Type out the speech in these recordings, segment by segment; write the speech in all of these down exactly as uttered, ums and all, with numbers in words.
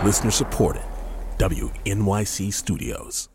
Listener supported. W N Y C Studios.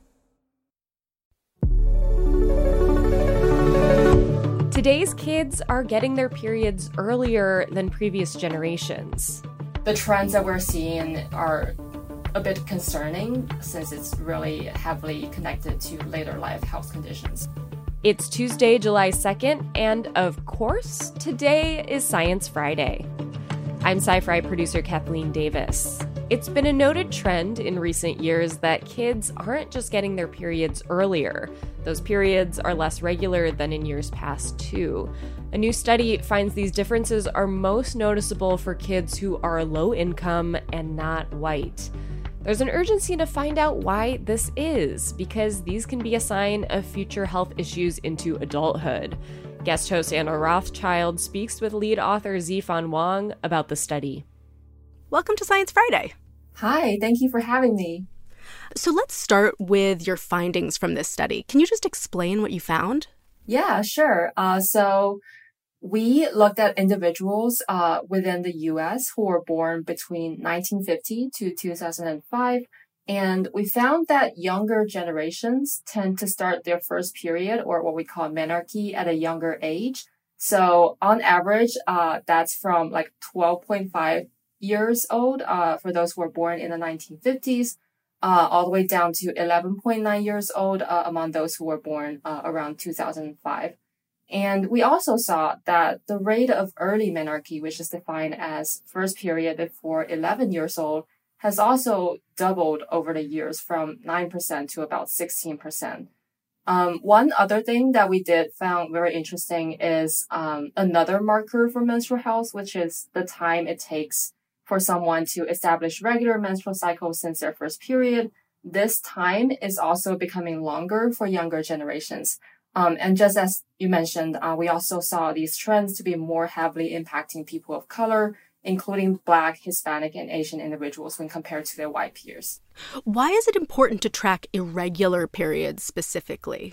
Today's kids are getting their periods earlier than previous generations. The trends that we're seeing are a bit concerning since it's really heavily connected to later life health conditions. It's Tuesday, July second, and of course, today is Science Friday. I'm Sci-Fi producer Kathleen Davis. It's been a noted trend in recent years that kids aren't just getting their periods earlier. Those periods are less regular than in years past, too. A new study finds these differences are most noticeable for kids who are low income and not white. There's an urgency to find out why this is, because these can be a sign of future health issues into adulthood. Guest host Anna Rothschild speaks with lead author Zifan Wang about the study. Welcome to Science Friday. Hi, thank you for having me. So let's start with your findings from this study. Can you just explain what you found? Yeah, sure. Uh, so we looked at individuals uh, within the U S who were born between nineteen fifty to two thousand five, and we found that younger generations tend to start their first period, or what we call menarche, at a younger age. So on average, uh, that's from like twelve point five years old uh, for those who were born in the nineteen fifties, uh, all the way down to eleven point nine years old uh, among those who were born uh, around two thousand five. And we also saw that the rate of early menarche, which is defined as first period before eleven years old, has also doubled over the years from nine percent to about sixteen percent. Um, one other thing that we did found very interesting is um, another marker for menstrual health, which is the time it takes for someone to establish regular menstrual cycles since their first period. This time is also becoming longer for younger generations. Um, and just as you mentioned, uh, we also saw these trends to be more heavily impacting people of color, including Black, Hispanic, and Asian individuals when compared to their white peers. Why is it important to track irregular periods specifically?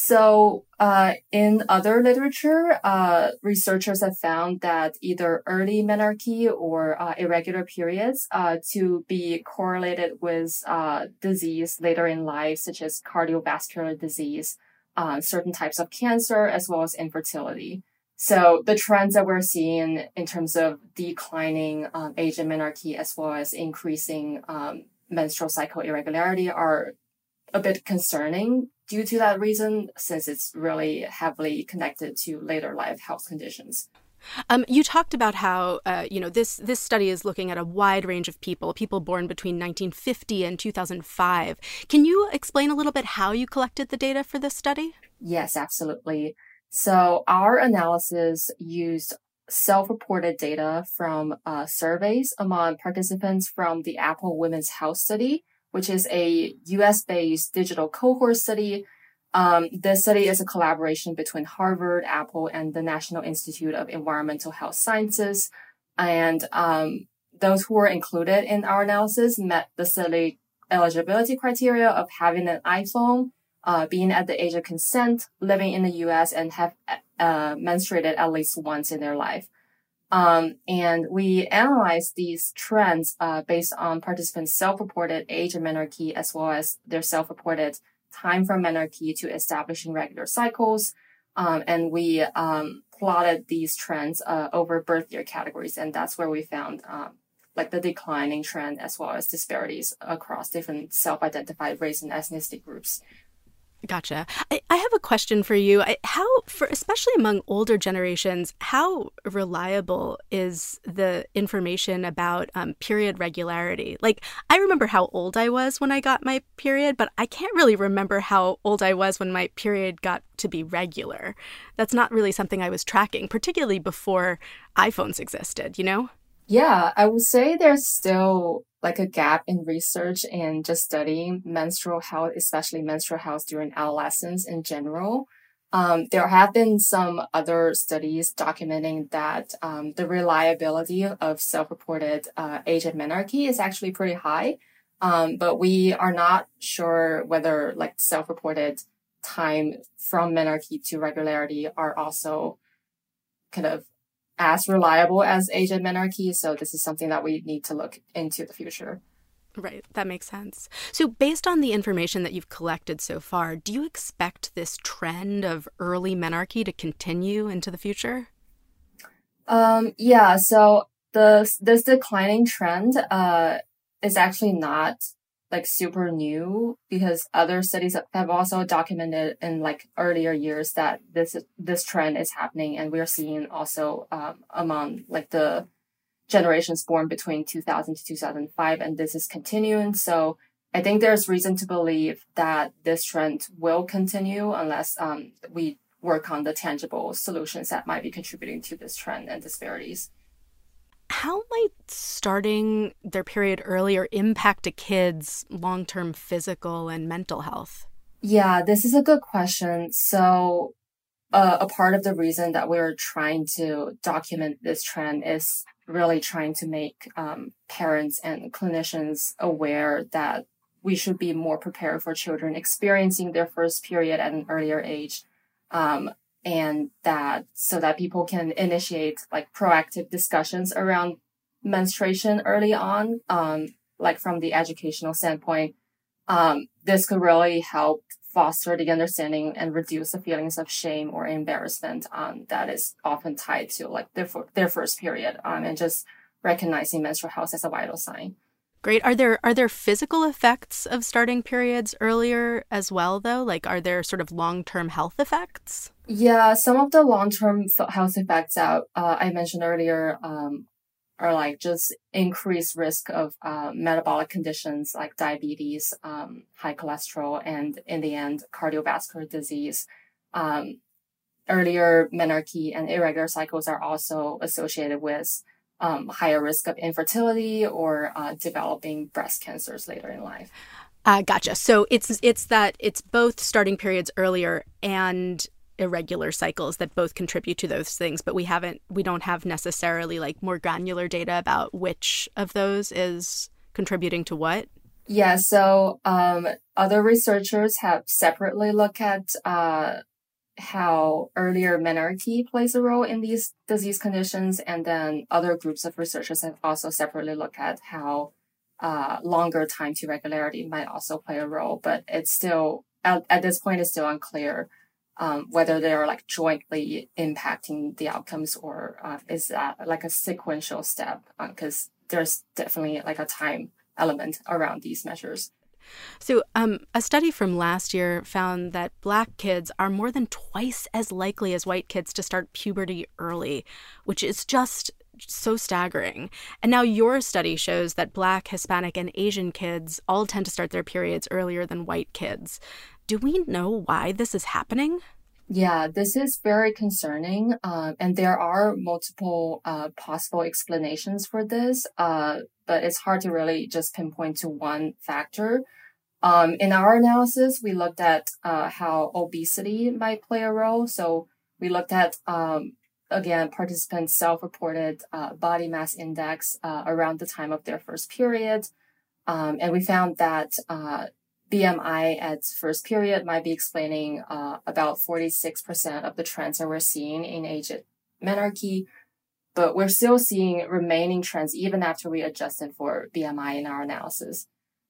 So uh, in other literature, uh, researchers have found that either early menarche or uh, irregular periods uh, to be correlated with uh, disease later in life, such as cardiovascular disease, uh, certain types of cancer, as well as infertility. So the trends that we're seeing in terms of declining um, age of menarche as well as increasing um, menstrual cycle irregularity are a bit concerning due to that reason, since it's really heavily connected to later life health conditions. Um, you talked about how, uh, you know, this this study is looking at a wide range of people, people born between nineteen fifty and two thousand five. Can you explain a little bit how you collected the data for this study? Yes, absolutely. So our analysis used self-reported data from uh, surveys among participants from the Apple Women's Health Study, which is a U S-based digital cohort study. Um, this study is a collaboration between Harvard, Apple, and the National Institute of Environmental Health Sciences. And um, those who were included in our analysis met the study eligibility criteria of having an iPhone, uh, being at the age of consent, living in the U S, and have uh, menstruated at least once in their life. Um, and we analyzed these trends uh, based on participants' self-reported age of menarche as well as their self-reported time from menarche to establishing regular cycles. Um, and we um, plotted these trends uh, over birth year categories. And that's where we found um, like the declining trend as well as disparities across different self-identified race and ethnicity groups. Gotcha. I, I have a question for you. I, how, for especially among older generations, how reliable is the information about um, period regularity? Like, I remember how old I was when I got my period, but I can't really remember how old I was when my period got to be regular. That's not really something I was tracking, particularly before iPhones existed, you know? Yeah, I would say there's still like a gap in research and just studying menstrual health, especially menstrual health during adolescence in general. Um, there have been some other studies documenting that um, the reliability of self-reported uh, age of menarche is actually pretty high, um, but we are not sure whether like self-reported time from menarche to regularity are also kind of as reliable as age of menarche. So this is something that we need to look into the future. Right. That makes sense. So based on the information that you've collected so far, do you expect this trend of early menarche to continue into the future? Um, yeah, so the this declining trend uh is actually not like super new because other studies have also documented in like earlier years that this this trend is happening, and we're seeing also um, among like the generations born between two thousand to two thousand five, and this is continuing. So I think there's reason to believe that this trend will continue unless um, we work on the tangible solutions that might be contributing to this trend and disparities. How might starting their period earlier impact a kid's long-term physical and mental health? Yeah, this is a good question. So uh, a part of the reason that we're trying to document this trend is really trying to make um, parents and clinicians aware that we should be more prepared for children experiencing their first period at an earlier age. Um, and that so that people can initiate like proactive discussions around menstruation early on, um, like from the educational standpoint. Um, this could really help foster the understanding and reduce the feelings of shame or embarrassment um, that is often tied to like their, their first period um, and just recognizing menstrual health as a vital sign. Great. Are there are there physical effects of starting periods earlier as well, though? Like, are there sort of long-term health effects? Yeah, some of the long-term health effects that uh, I mentioned earlier um, are like just increased risk of uh, metabolic conditions like diabetes, um, high cholesterol, and in the end, cardiovascular disease. Um, earlier menarche and irregular cycles are also associated with Um, higher risk of infertility or uh, developing breast cancers later in life. Uh, gotcha. So it's it's that it's both starting periods earlier and irregular cycles that both contribute to those things, but we haven't we don't have necessarily like more granular data about which of those is contributing to what. Yeah. So um, other researchers have separately looked at uh, how earlier menarche plays a role in these disease conditions. And then other groups of researchers have also separately looked at how uh, longer time to regularity might also play a role. But it's still, at, at this point, it's still unclear um, whether they are like jointly impacting the outcomes or uh, is that like a sequential step? Because uh, there's definitely like a time element around these measures. So um, a study from last year found that Black kids are more than twice as likely as white kids to start puberty early, which is just so staggering. And now your study shows that Black, Hispanic, and Asian kids all tend to start their periods earlier than white kids. Do we know why this is happening? Yeah, this is very concerning. Uh, and there are multiple uh, possible explanations for this, uh, but it's hard to really just pinpoint to one factor. Um, in our analysis, we looked at uh, how obesity might play a role. So we looked at, um, again, participants' self-reported uh, body mass index uh, around the time of their first period. Um, and we found that uh, B M I at first period might be explaining uh, about forty-six percent of the trends that we're seeing in age menarche. But we're still seeing remaining trends even after we adjusted for B M I in our analysis.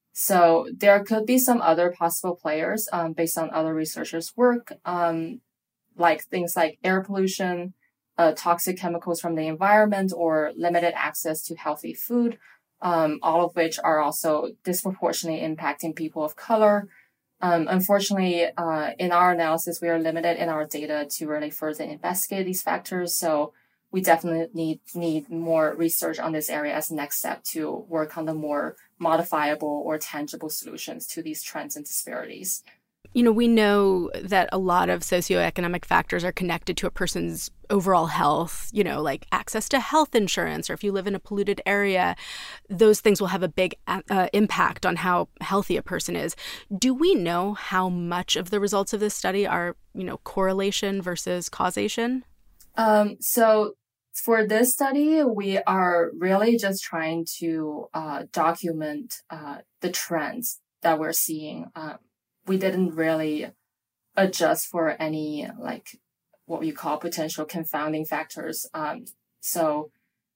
So there could be some other possible players um, based on other researchers' work, um, like things like air pollution, uh, toxic chemicals from the environment, or limited access to healthy food, um, all of which are also disproportionately impacting people of color. Um, unfortunately, uh, in our analysis, we are limited in our data to really further investigate these factors. So we definitely need need more research on this area as a next step to work on the more modifiable or tangible solutions to these trends and disparities. You know, we know that a lot of socioeconomic factors are connected to a person's overall health, you know, like access to health insurance, or if you live in a polluted area, those things will have a big uh, impact on how healthy a person is. Do we know how much of the results of this study are, you know, correlation versus causation? Um, so for this study, we are really just trying to uh, document uh, the trends that we're seeing. Um, we didn't really adjust for any like what we call potential confounding factors. Um, so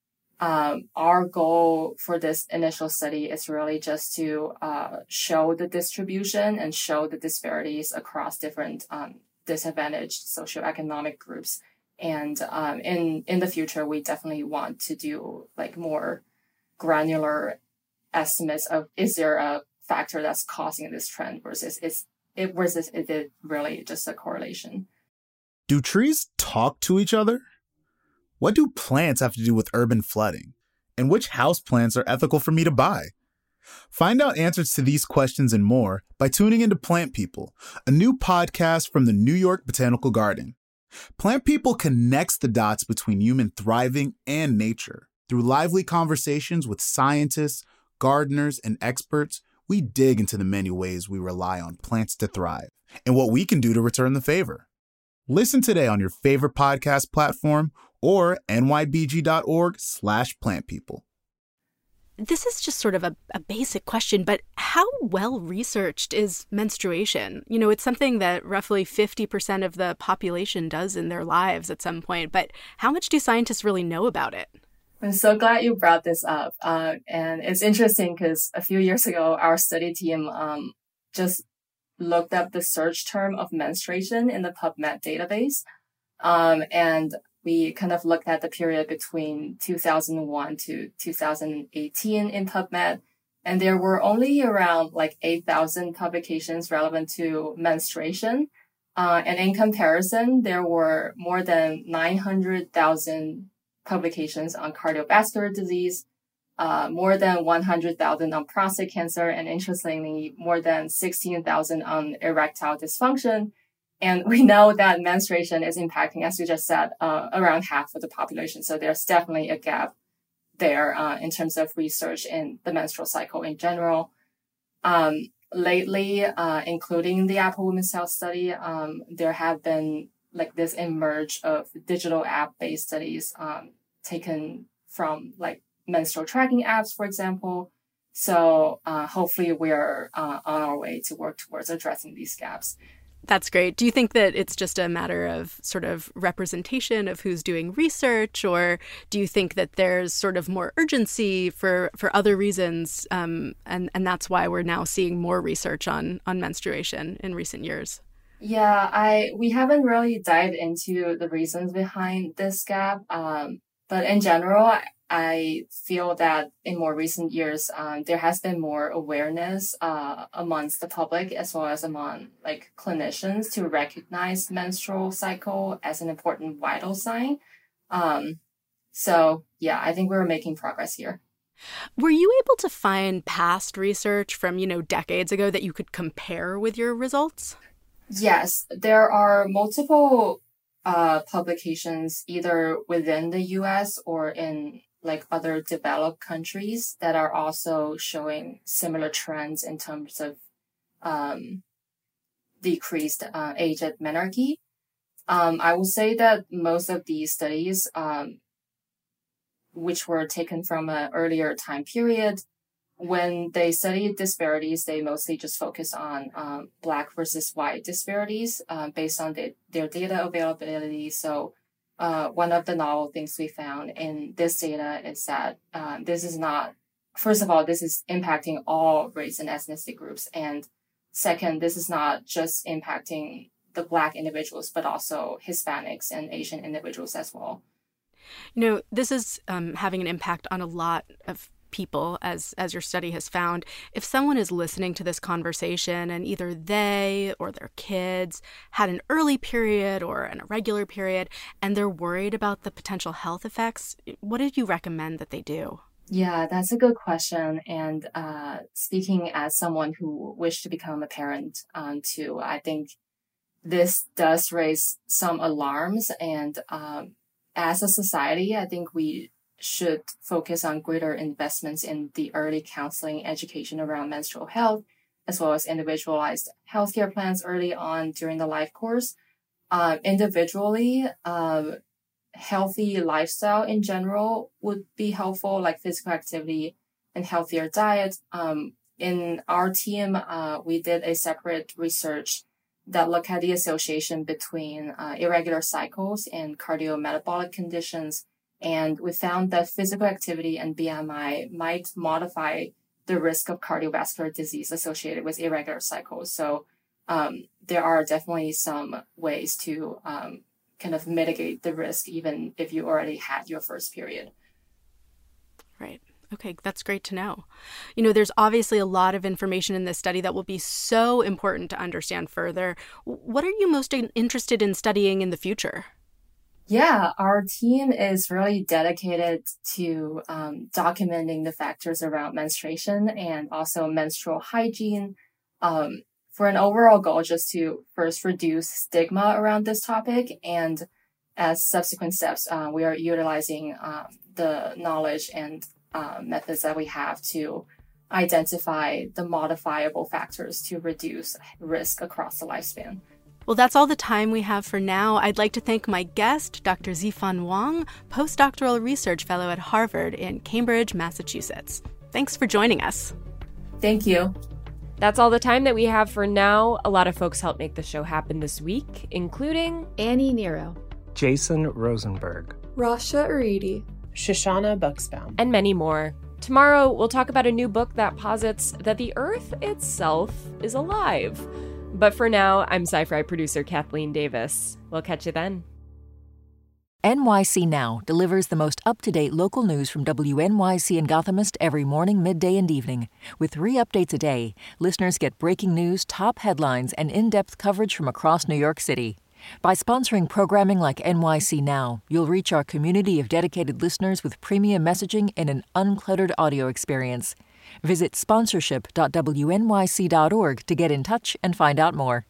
Um, our goal for this initial study is really just to uh, show the distribution and show the disparities across different um, disadvantaged socioeconomic groups. And um, in in the future, we definitely want to do like more granular estimates of, is there a factor that's causing this trend versus is it versus is it really just a correlation? Do trees talk to each other? What do plants have to do with urban flooding? And which houseplants are ethical for me to buy? Find out answers to these questions and more by tuning into Plant People, a new podcast from the New York Botanical Garden. Plant People connects the dots between human thriving and nature. Through lively conversations with scientists, gardeners, and experts, we dig into the many ways we rely on plants to thrive and what we can do to return the favor. Listen today on your favorite podcast platform or nybg.org slash plantpeople. This is just sort of a, a basic question, but how well researched is menstruation? You know, it's something that roughly fifty percent of the population does in their lives at some point, but how much do scientists really know about it? I'm so glad you brought this up. Uh, and it's interesting because a few years ago, our study team um, just looked up the search term of menstruation in the PubMed database. Um, and we kind of looked at the period between two thousand one to two thousand eighteen in PubMed. And there were only around like eight thousand publications relevant to menstruation. Uh, and in comparison, there were more than nine hundred thousand publications on cardiovascular disease, uh, more than one hundred thousand on prostate cancer, and interestingly, more than sixteen thousand on erectile dysfunction. And we know that menstruation is impacting, as you just said, uh, around half of the population. So there's definitely a gap there uh, in terms of research in the menstrual cycle in general. Um, lately, uh, including the Apple Women's Health study, um, there have been like this emerge of digital app-based studies um, taken from like menstrual tracking apps, for example. So uh, hopefully we're uh, on our way to work towards addressing these gaps. That's great. Do you think that it's just a matter of sort of representation of who's doing research, or do you think that there's sort of more urgency for, for other reasons, um, and, and that's why we're now seeing more research on, on menstruation in recent years? Yeah, I we haven't really dived into the reasons behind this gap, um, but in general, I, I feel that in more recent years, um, there has been more awareness uh, amongst the public as well as among like clinicians to recognize menstrual cycle as an important vital sign. Um, so yeah, I think we're making progress here. Were you able to find past research from, you know, decades ago that you could compare with your results? Yes, there are multiple uh, publications either within the U S or in like other developed countries that are also showing similar trends in terms of um, decreased uh, age at menarche. Um, I will say that most of these studies, um, which were taken from an earlier time period, when they studied disparities, they mostly just focus on um, Black versus white disparities uh, based on the, their data availability. So uh, one of the novel things we found in this data is that uh, this is not, first of all, this is impacting all race and ethnicity groups. And second, this is not just impacting the Black individuals, but also Hispanics and Asian individuals as well. You know, this is um, having an impact on a lot of people, as as your study has found. If someone is listening to this conversation and either they or their kids had an early period or an irregular period and they're worried about the potential health effects, what did you recommend that they do? Yeah, that's a good question. And uh, speaking as someone who wished to become a parent um, too, I think this does raise some alarms. And um, as a society, I think we should focus on greater investments in the early counseling education around menstrual health, as well as individualized healthcare plans early on during the life course. Uh, individually, um, healthy lifestyle in general would be helpful, like physical activity and healthier diet. Um, in our team, uh, we did a separate research that looked at the association between uh, irregular cycles and cardiometabolic conditions. And we found that physical activity and B M I might modify the risk of cardiovascular disease associated with irregular cycles. So um, there are definitely some ways to um, kind of mitigate the risk, even if you already had your first period. Right. Okay, that's great to know. You know, there's obviously a lot of information in this study that will be so important to understand further. What are you most interested in studying in the future? Yeah, our team is really dedicated to um, documenting the factors around menstruation and also menstrual hygiene um, for an overall goal just to first reduce stigma around this topic. And as subsequent steps, uh, we are utilizing uh, the knowledge and uh, methods that we have to identify the modifiable factors to reduce risk across the lifespan. Well, that's all the time we have for now. I'd like to thank my guest, Doctor Zhifan Wang, postdoctoral research fellow at Harvard in Cambridge, Massachusetts. Thanks for joining us. Thank you. That's all the time that we have for now. A lot of folks helped make the show happen this week, including Annie Nero, Jason Rosenberg, Rasha Aridi, Shoshana Buxbaum, and many more. Tomorrow, we'll talk about a new book that posits that the Earth itself is alive. But for now, I'm Sci-Fi producer Kathleen Davis. We'll catch you then. N Y C Now delivers the most up-to-date local news from W N Y C and Gothamist every morning, midday, and evening. With three updates a day, listeners get breaking news, top headlines, and in-depth coverage from across New York City. By sponsoring programming like N Y C Now, you'll reach our community of dedicated listeners with premium messaging and an uncluttered audio experience. Visit sponsorship dot W N Y C dot org to get in touch and find out more.